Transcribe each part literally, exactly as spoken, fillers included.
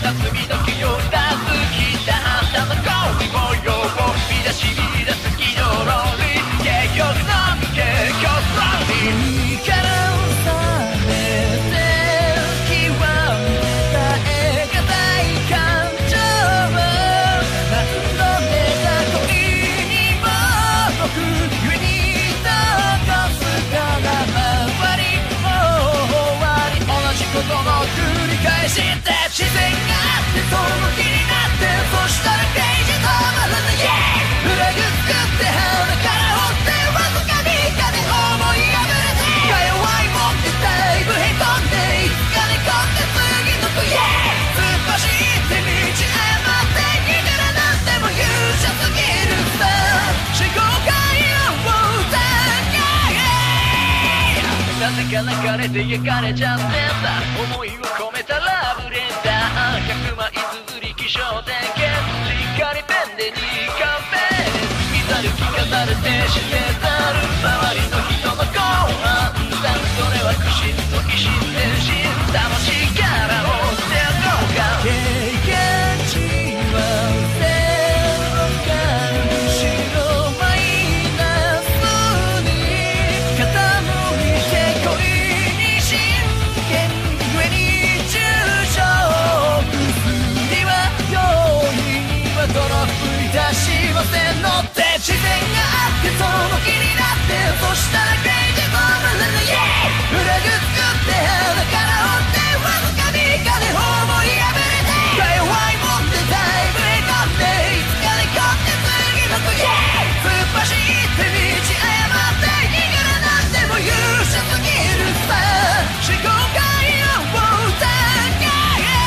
夏時よ出すきたあんたの恋模様を見出し見出す昨日のリ結局のみ結局のみ海から覚めて極めたえがたい感情何度目だ恋にも僕上に溶かすから周りも終わり同じことの繰り返して自然があってその気になってそしたらページ止まらない、yeah! フラグ作って鼻から折ってわずかにかで思い破れてか弱いもんってだいぶへこんでいつか寝込んで次の子、yeah! 突っ走って道誤って逃げらなんても勇者すぎるさ思考回路を疑えなぜか流れて焼かれちゃってた思いを込めたラブレターひゃくまい綴り気象点検しっかりペンでにカンペ見ざる聞かされてしてたる周りの人のご判断それは苦心と意心伝心魂から持ってやろうか経験値はゼロから白マイナスに傾いて恋に真剣上に抽象薬は容易には泥吹いたしませんのって自然があってその気になってそしたらページ止まらない、yeah! フラグ作って鼻から折ってわずかに金思い破れてか弱いもんでだいぶへこんでいつか寝込んで次の子、yeah! 突っ走って道誤って逃げらなんでも勇者すぎるさ思考回路を疑え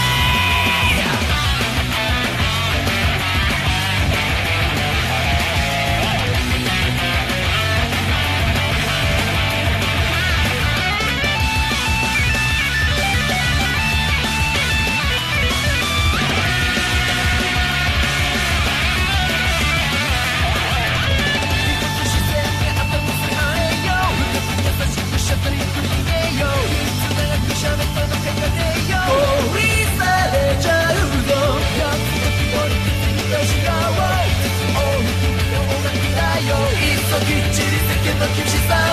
きっちり世間の厳しさ